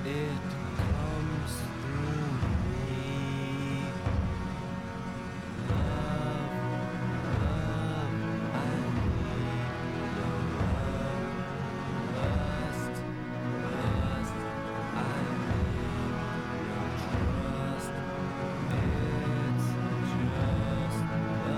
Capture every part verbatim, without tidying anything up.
It comes through me. Love, love, I need no love. Lust, lust, I need no trust. It's just a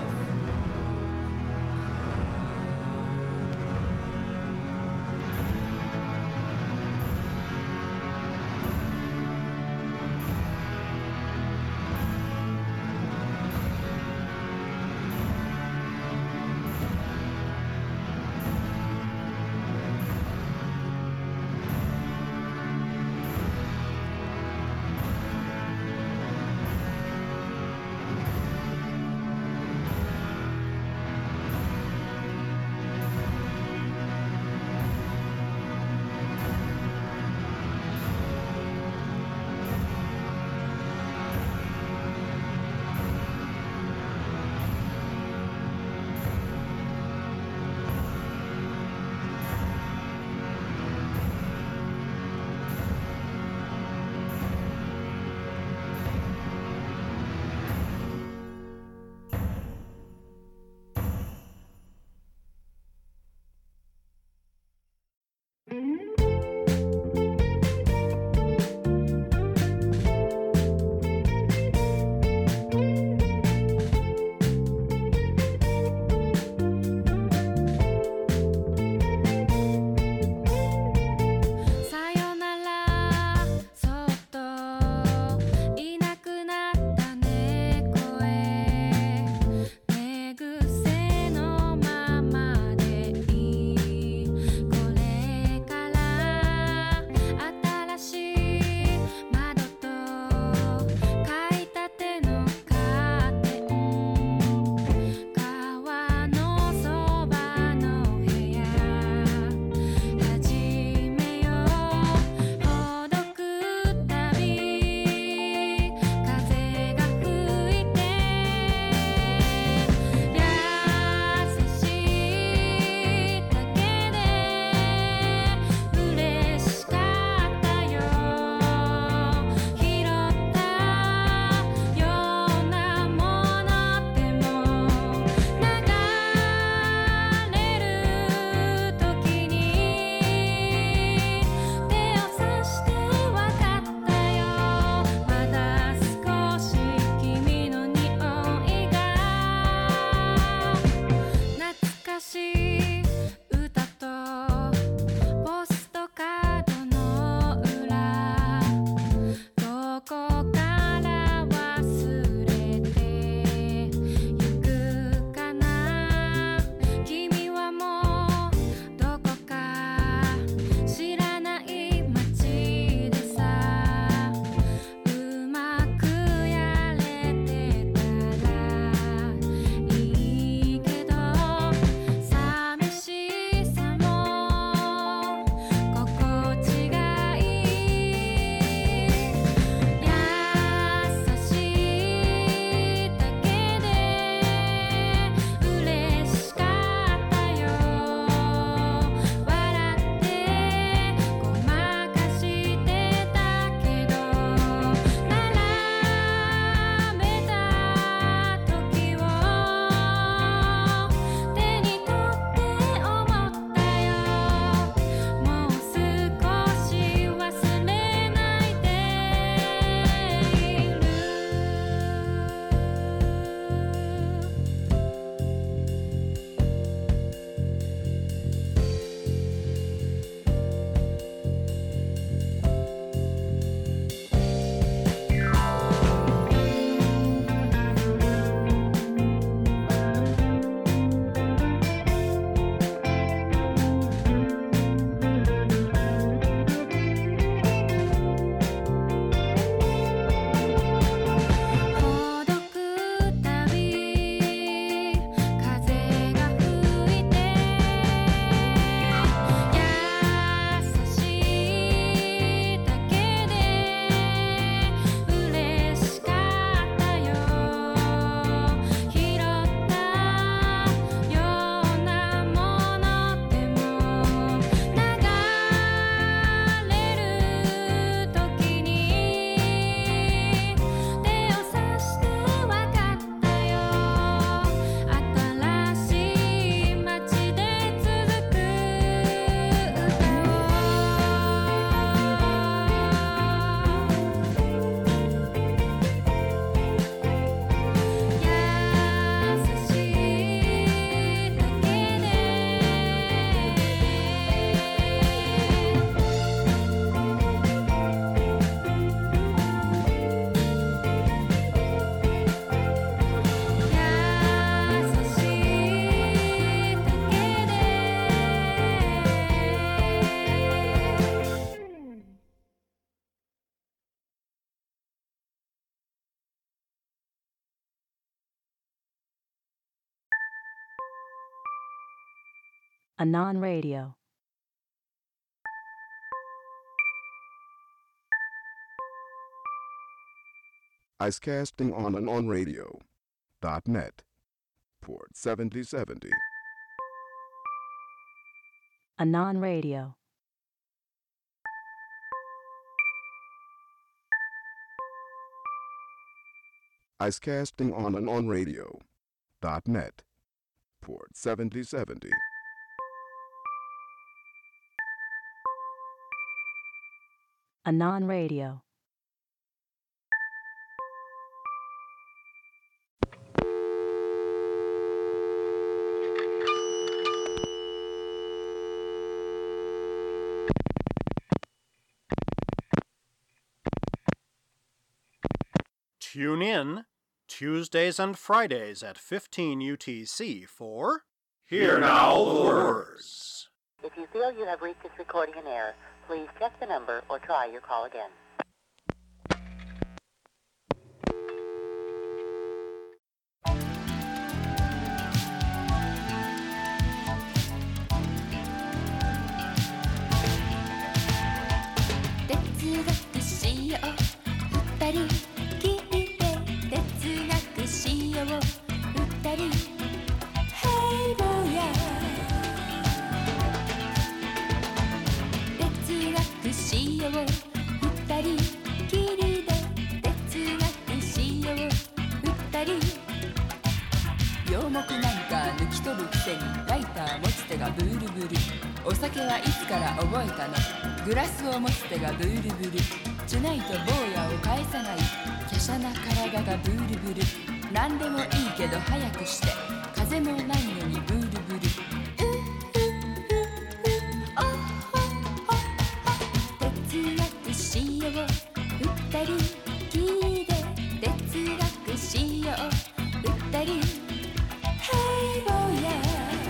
A non-radio. Icecasting on and on radio dot net. Port seventy seventy. A non-radio. Icecasting on and on radio dot net. Port seventy seventy. A non-radio. Tune in Tuesdays and Fridays at fifteen U T C for Hear Now the Words. If you feel you have reached this recording in error, please check the number or try your call again. お酒はいつから覚えたの？グラスを持つ手がブールブル。チュナイと坊やを返さない。華奢な体がブールブル。何でもいいけど早くして。風もないのにブールブル。哲学しよう二人きりで哲学しよう二人。Hey坊や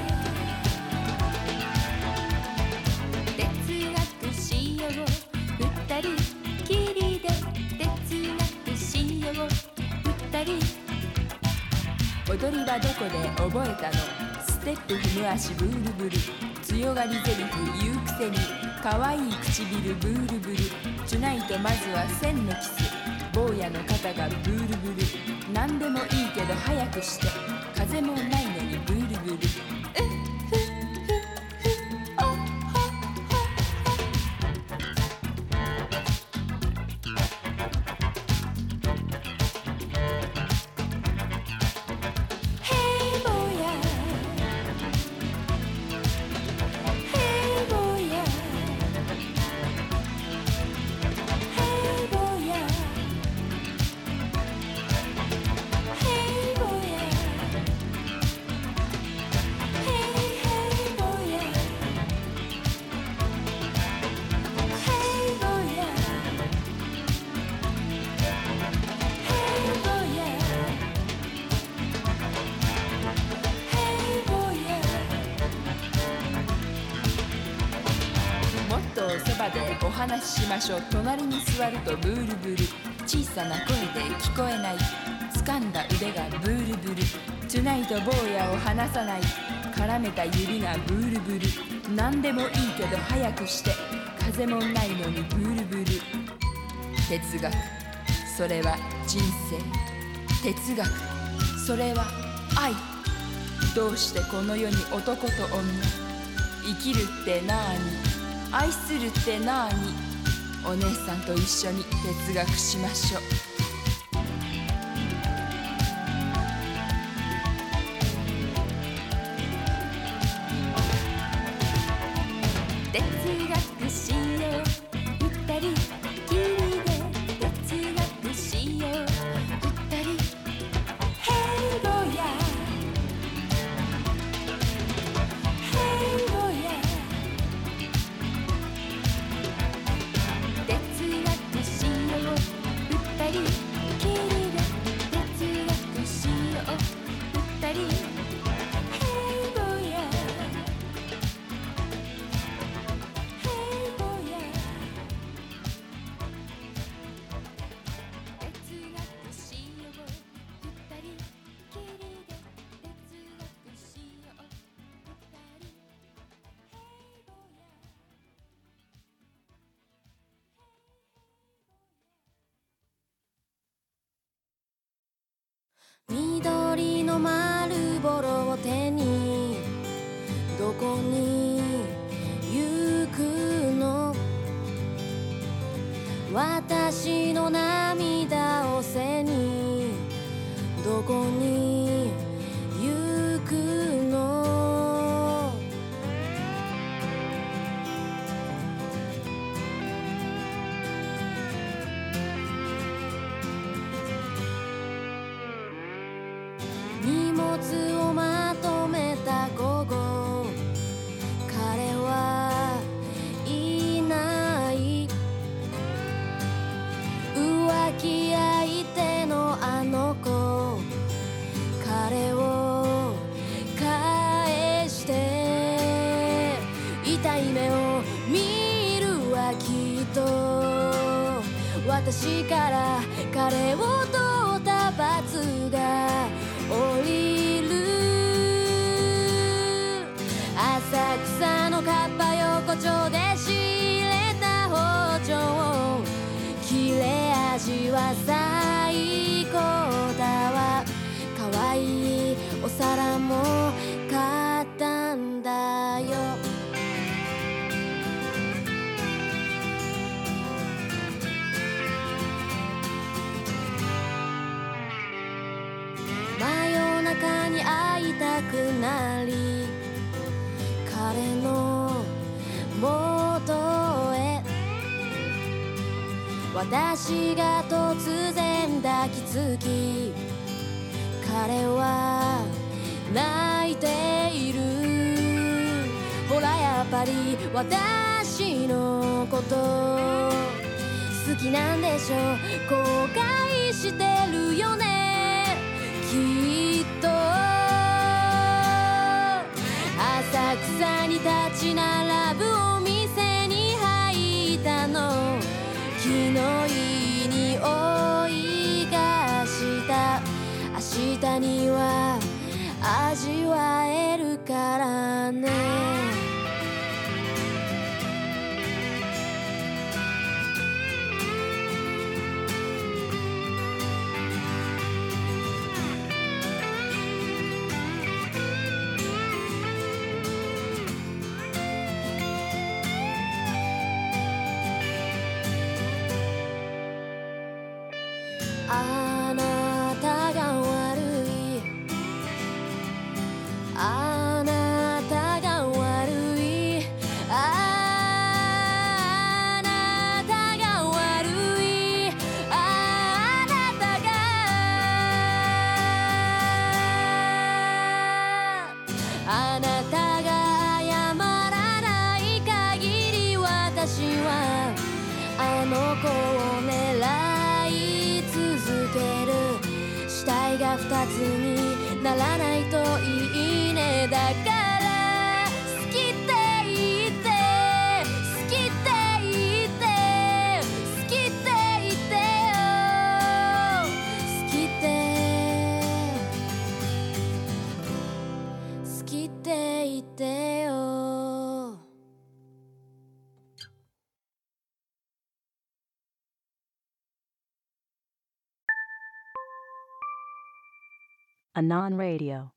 二人きりで哲学しよう二人。踊りはどこで覚えたの？ステップ踏む足ブールブル。強がりゼリフ言うくせに可愛い唇ブールブル。チュナイとまずは線のキス。坊やの肩がブールブル。何でもいいけど早くして。風もないのにブールブル。お話ししましょう。隣に座るとブールブル。小さな声で聞こえない。掴んだ腕がブールブル。チュナイと坊やを離さない。絡めた指がブールブル。何でもいいけど早くして。風もないのにブールブル。哲学、それは人生。哲学、それは愛。どうしてこの世に男と女。生きるってなーに。愛するってなーに。お姉さんと一緒に哲学しましょう。哲学しよう二人きりで哲学しよう二人。Hey坊や Hey坊や哲学しよう二人心を手にどこに行くの？私の涙を背にどこに行くの？荷物をまとめた午後、彼はいない浮気相手のあの子、彼を返して痛い目を見るわきっと私から彼を取った罰が降りる。浅草のかっぱ横丁で仕入れた包丁、切れ味は最高だわ。可愛いお皿も買ったんだよ。真夜中に会いたくなり彼の元へ、私が突然抱きつき彼は泣いている。ほらやっぱり私のこと好きなんでしょ、後悔してるよねきっと。浅草に立ち並ぶお店に入ったの、気のいい匂いがした。明日には味わえるからね。あなたが悪い、あなたが悪い、あなたが悪い、あなたがあなたが謝らない限り私はあの子を狙い続ける。死体が二つにならないといいね。だから好きって言って好きって言って好きって言ってよ、好きって好きって言ってよ。 Anon Radio.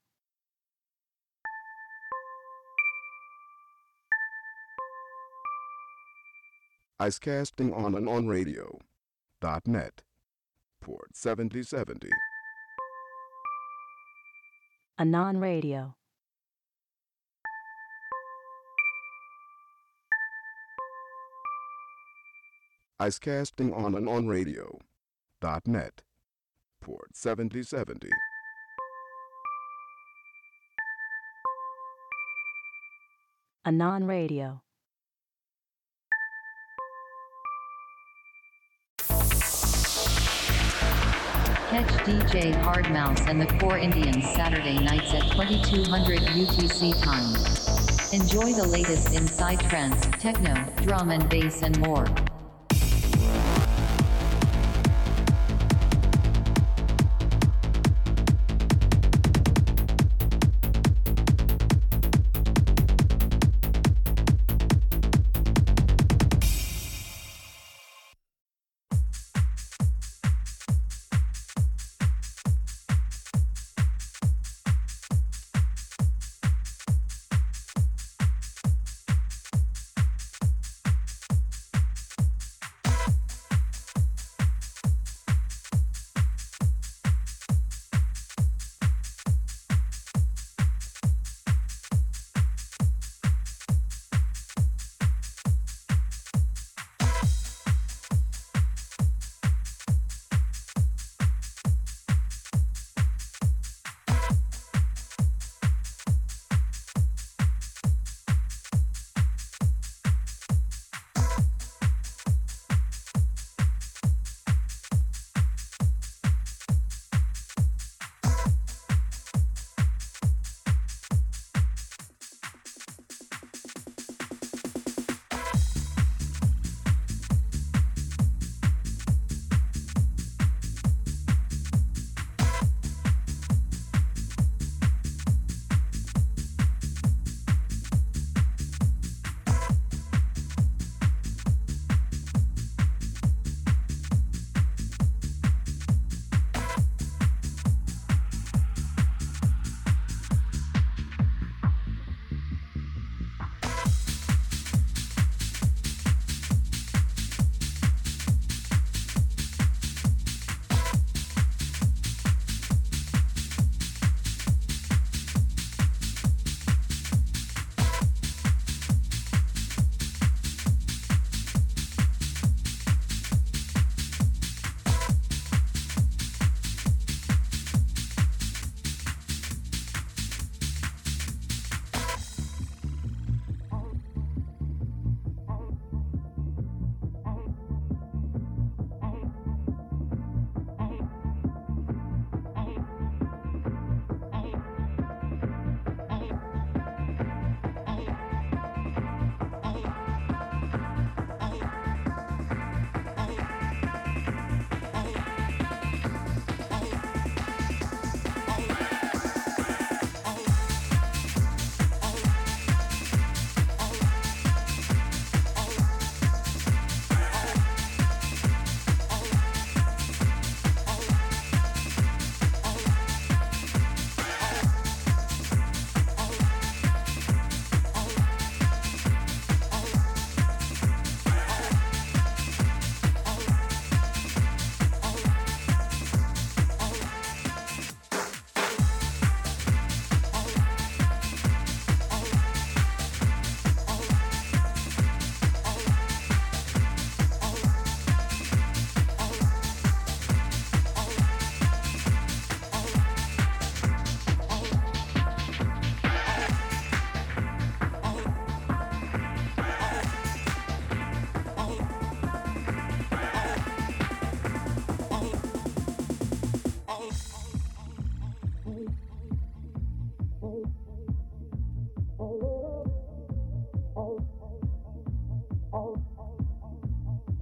Icecasting on and on radio dot net, port seventy seventy. Anon Radio. Icecasting on and on radio dot net, port seventy seventy. Anon Radio. Catch D J Hardmouse and the Core Indians Saturday nights at twenty-two hundred U T C time. Enjoy the latest inside trance, techno, drum and bass and more.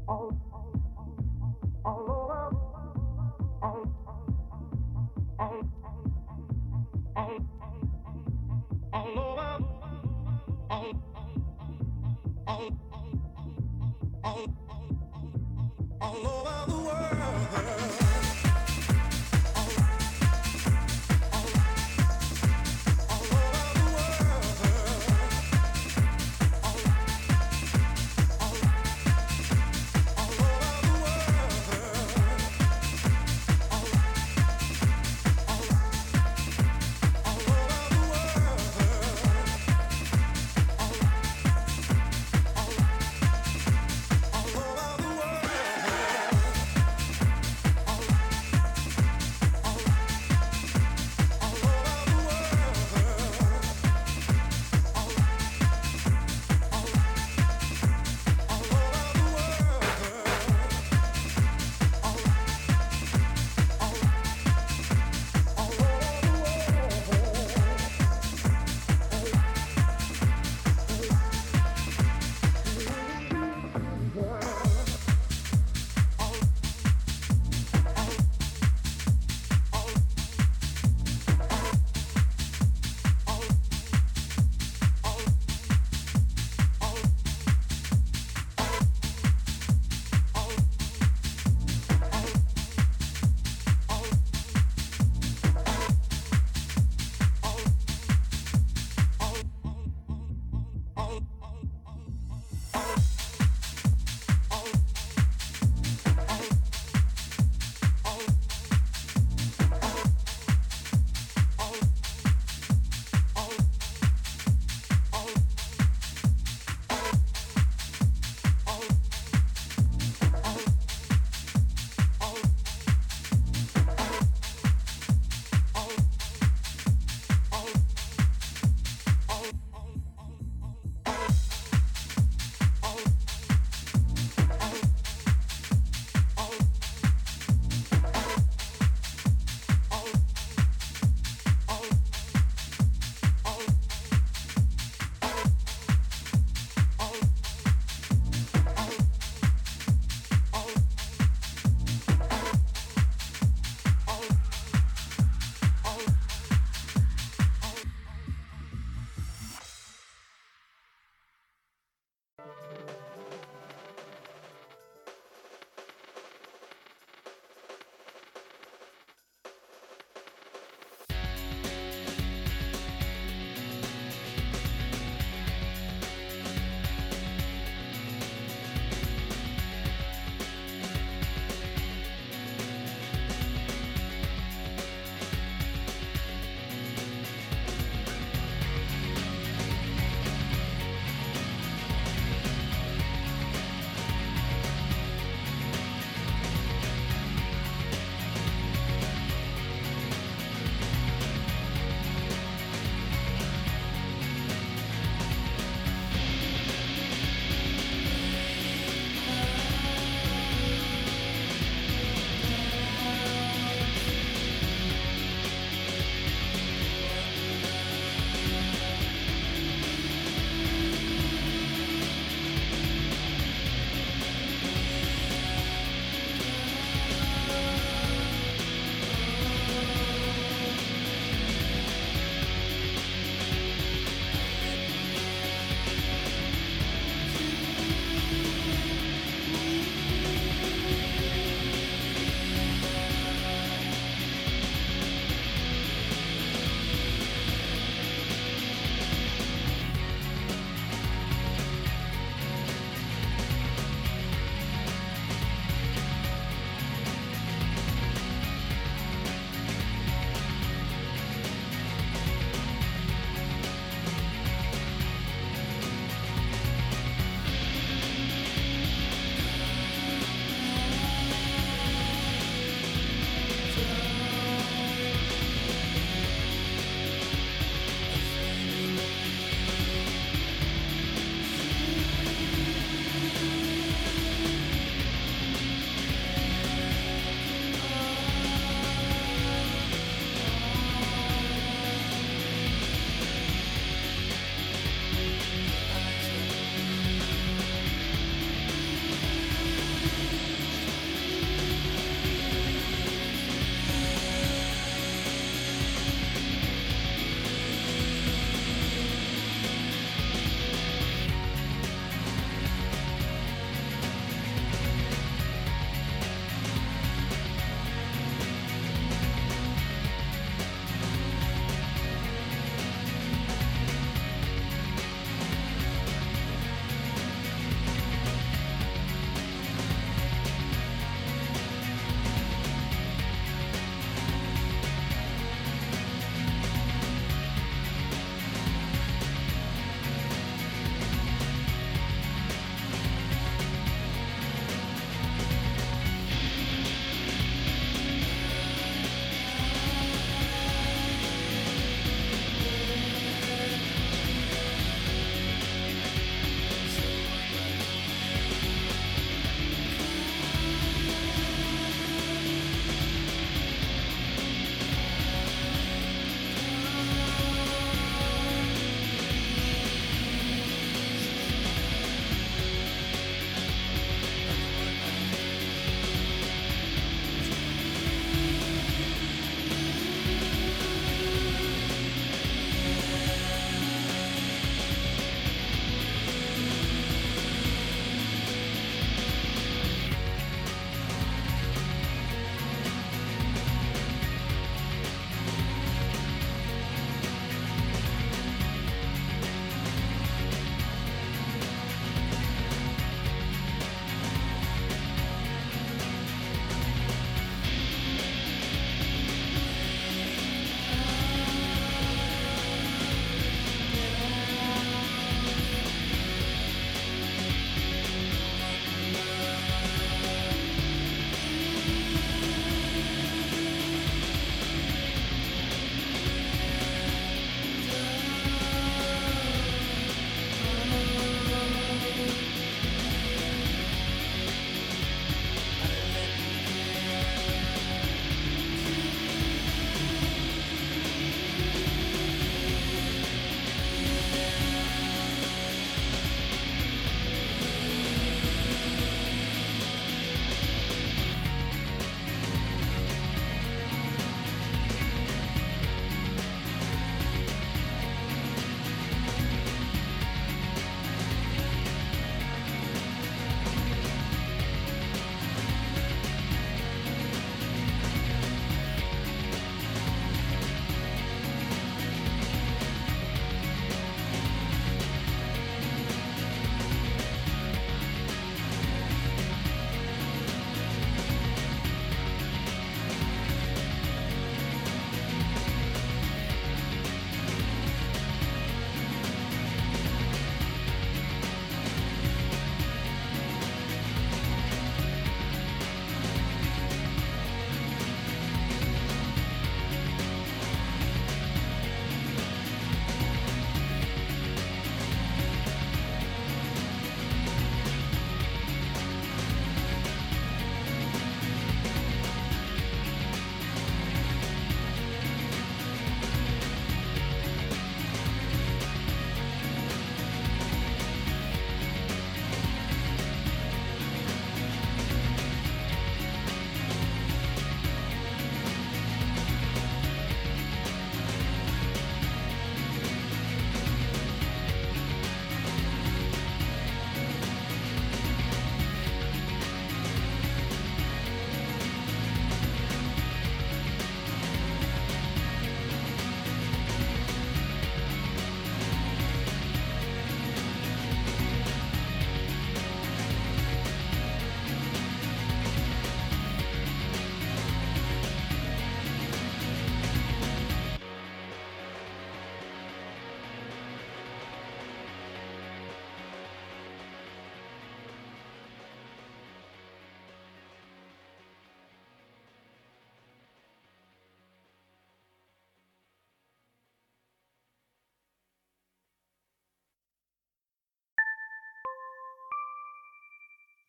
All over the world.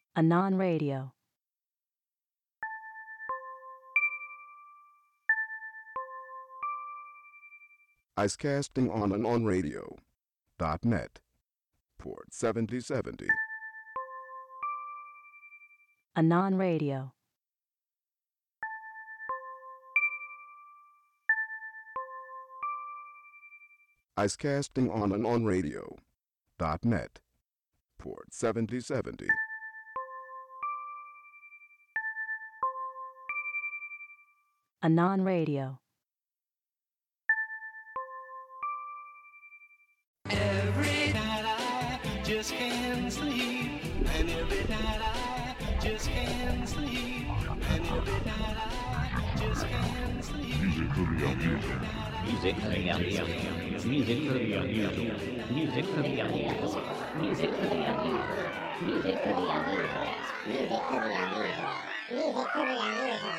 Anon Radio. Icecasting on and on radio dot net. Port seventy seventy. Anon Radio. Icecasting on and on radio dot net. Port seventy seventy. Anon Radio. Every night I just can't sleep, and every night I just can't sleep, and every night I just can't sleep. Music for the unusual. Music for the unusual. Music for the unusual. Music for the unusual. Music for the unusual. Music for the unusual. Music for the unusual. Music for the unusual.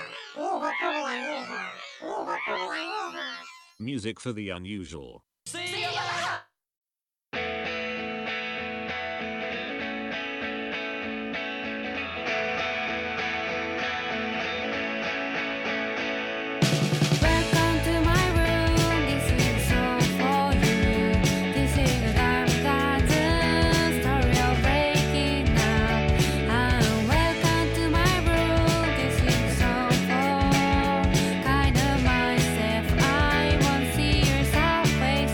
Music for the unusual. See ya! Face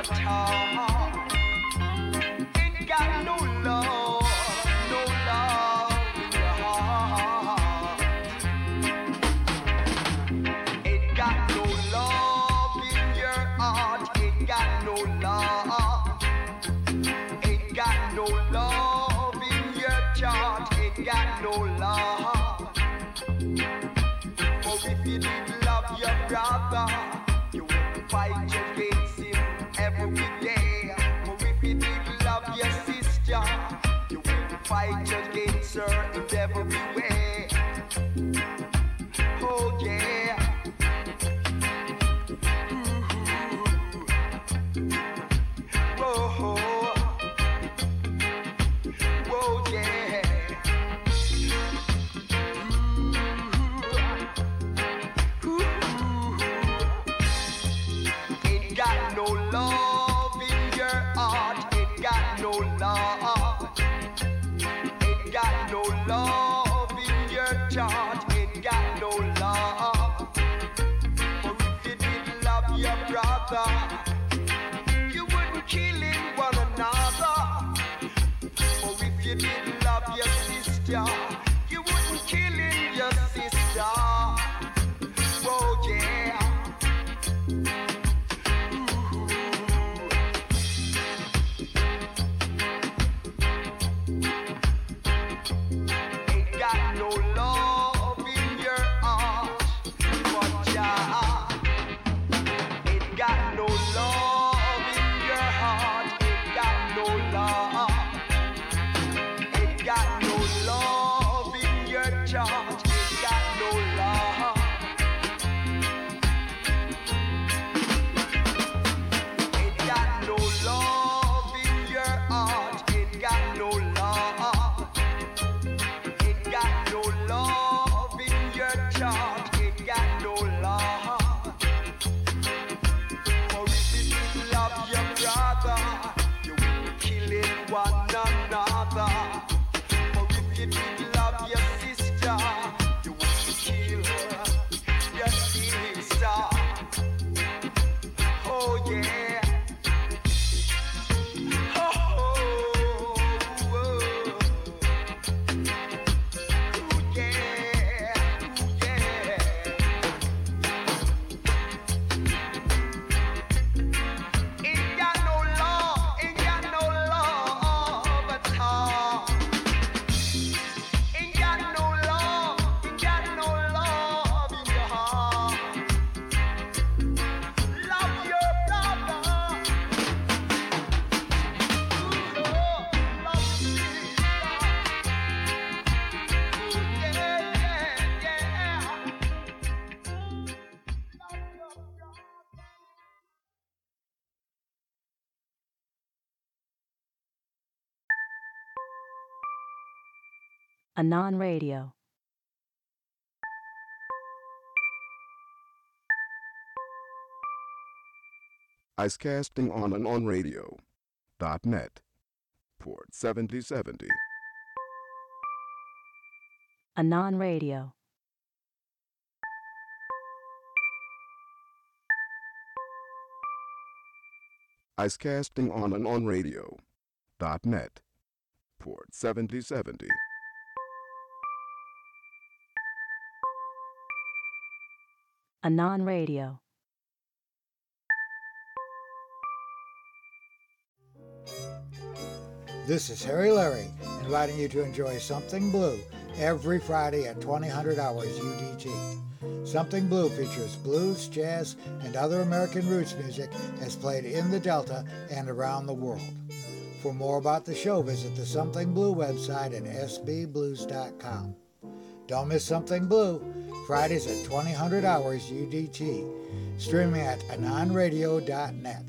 but heart ain't got no love, no love in your heart. Ain't got no love in your heart, ain't got no love. Ain't got no love in your chart, ain't got no love. For if you did love your brother, you wouldn't fight against him every day. For if you did love your sister, you wouldn't fight against her in every way. Oh yeah. Whoa, whoa, yeah. Ain't got no love in your heart, ain't got no love. Ain't got no love in your chart, ain't got no love. For if you did love your brother, you wouldn't killing one another. For if you did love your sister, you wouldn't killing your sister. Oh yeah. Ain't got no love in your heart, but ya. Ain't got no love in your heart, ain't got no love. Ain't got no love in your chart, ain't got no love. Ain't got no love in your heart, ain't got no love. Ain't got no love in your chart, ain't got no love. For if you did love your brother, you would kill it one another. For if you did love your sister, you would kill your sister. Oh yeah. Oh, oh, oh. Ooh, yeah, ooh, yeah. Ain't got no love, ain't got no love at all. Ain't got no love, ain't got no love in your heart. Love your brother. Ooh, Lord, love your sister. Ooh, yeah, yeah, yeah. Love your brother. Anon Radio. Icecasting on and on radio dot net. Port seventy seventy. Anon Radio. Icecasting on and on radio dot net. Port seventy seventy. Anon Radio. This is Harry Larry, inviting you to enjoy Something Blue every Friday at twenty hundred hours U D T. Something Blue features blues, jazz, and other American roots music as played in the Delta and around the world. For more about the show, visit the Something Blue website at s b blues dot com. Don't miss Something Blue, Fridays at twenty hundred hours U D T, streaming at anon radio dot net.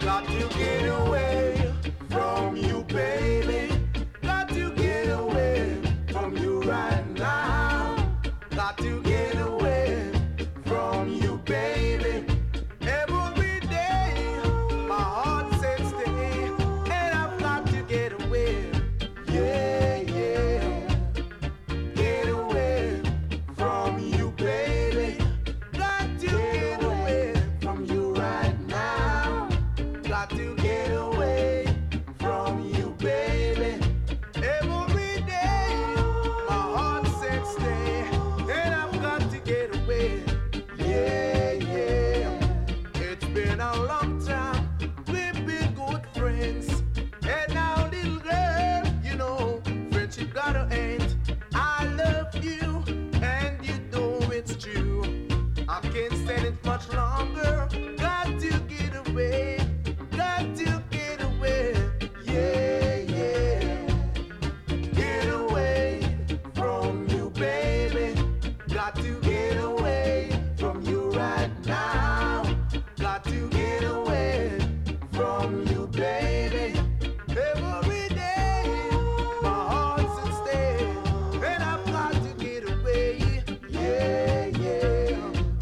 Got to get away from you, baby. Got to get away from you right now. Got to get away from you, baby. Every day, my heart says stay, and I've got to get away. Yeah, yeah. Get away from you, baby. Got to get away from you right now. Got to get away from you, baby. Every day, my heart says stay, and I've got to get away. Yeah, yeah. It's been a long time. We've been good friends, and now, little girl, you know, friendship gotta end. I love you, and you know it's true. I can't stand it much longer. Got to get away. Got to get away. Yeah, yeah. Get away from you, baby. Got to get away from you right now. Got to get away from you, baby. Every day, my heart's at stake, and I've got to get away. Yeah, yeah.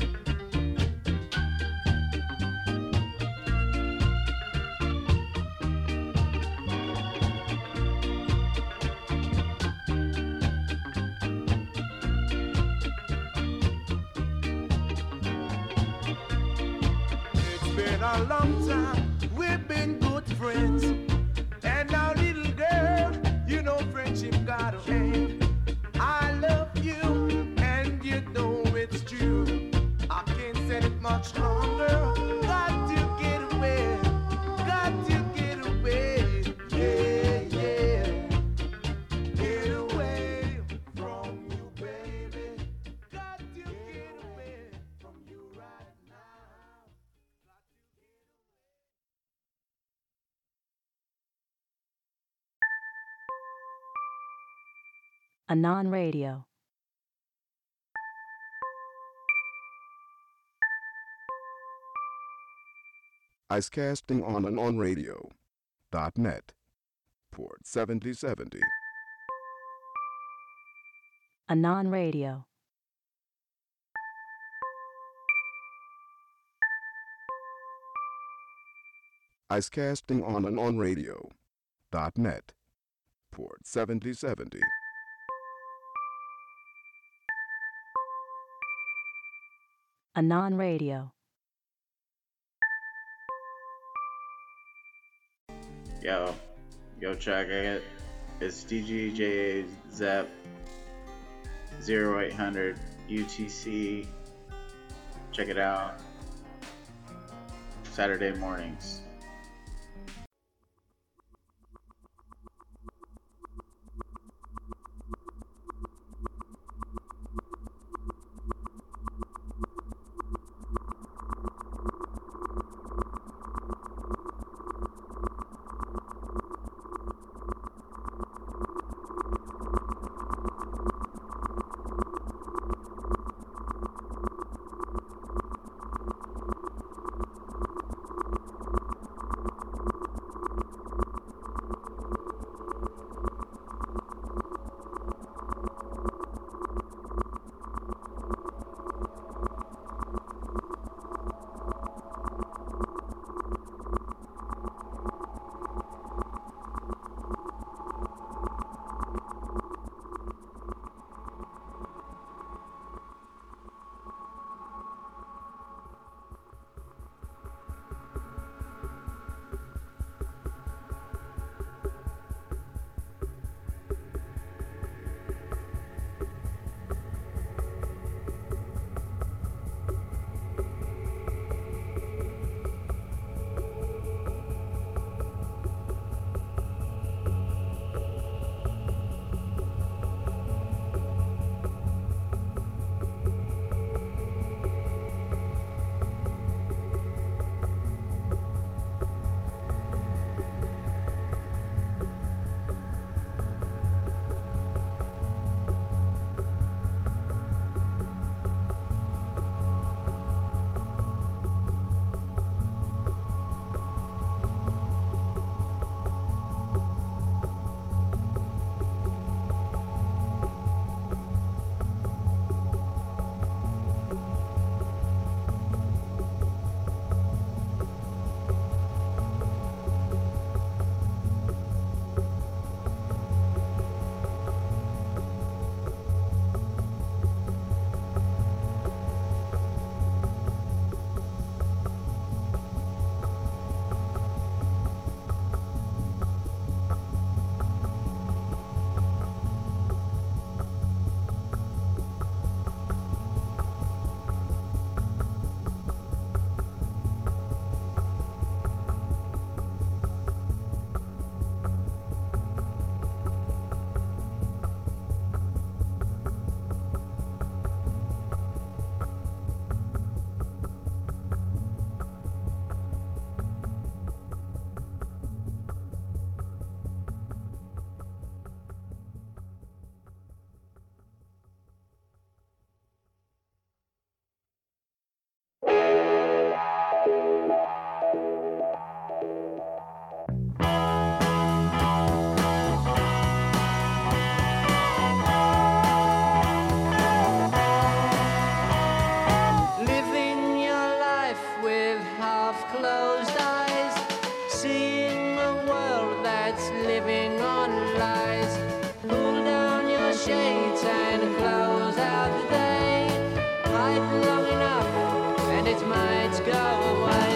It's been a long time. We've been good friends. And now, little girl, you know friendship gotta end. I love you, and you know it's true. I can't stand it much longer. Got to get away. Got to get away. Yeah, yeah. Get away from you, baby. Got to get away from you right now. Anon Radio. Icecasting on and on radio dot net. Port seventy seventy. Anon Radio. Icecasting on and on radio dot net. Port seventy seventy. Anon Radio. Yo, yo, check it. It's D J J Zep zero eight hundred U T C. Check it out. Saturday mornings. that's living on lies. Pull down your shades and close out the day. Hide long enough and it might go away.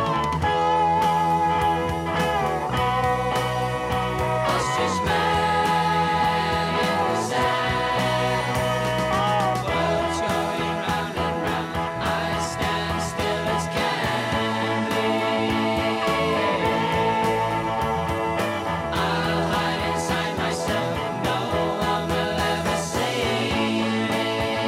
Ostrich man in the sand. World's going round and round. I stand still as can be. I'll hide inside myself. No one will ever see me.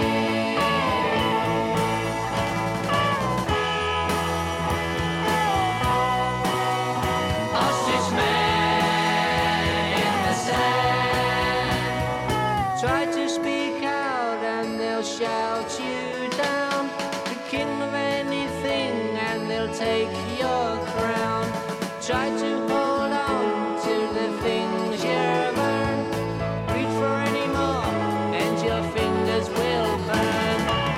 Ostrich man in the sand. Try to speak out and they'll shout you down. The king of anything and they'll take your crown. Try to hold on to the things you've earned. Reach for any more and your fingers will burn.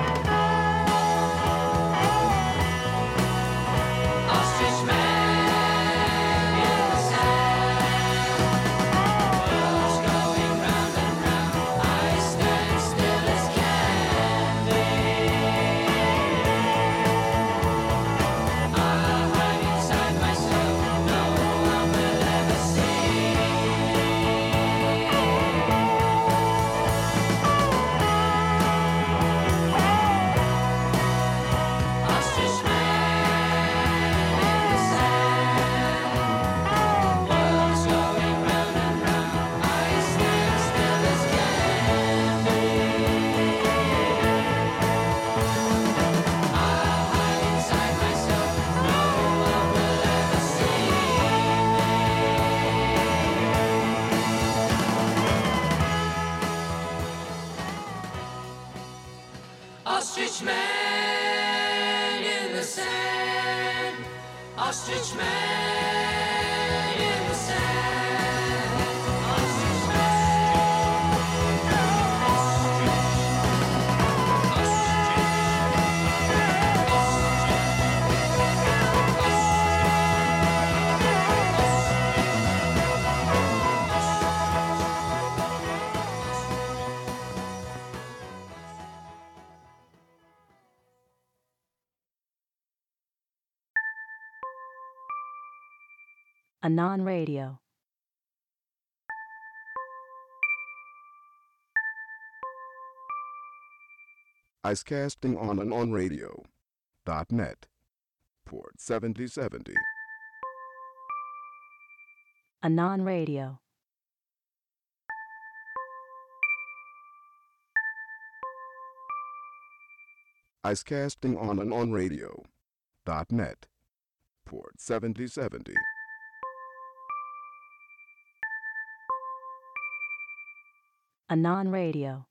Ostrich man in the sand. World's going round and round. I stand still as can be. I'll hide inside myself. No one will ever see me. Ostrich man in the sand. World's going round and round. I stand still as can be. I'll hide inside myself. No one will ever see me. Ostrich man in the sand. Ostrich man in the sand. Ostrich Anon Radio. Icecasting on and on radio dot net. Port seventy seventy. Anon Radio. Icecasting on and on radio dot net. Port seventy seventy. Anon Radio.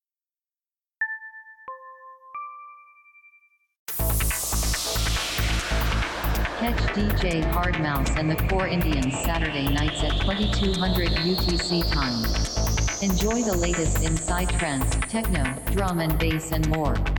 Catch D J Hardmouse and the Four Indians Saturday nights at twenty-two hundred U T C time. Enjoy the latest in psytrance, techno, drum and bass and more.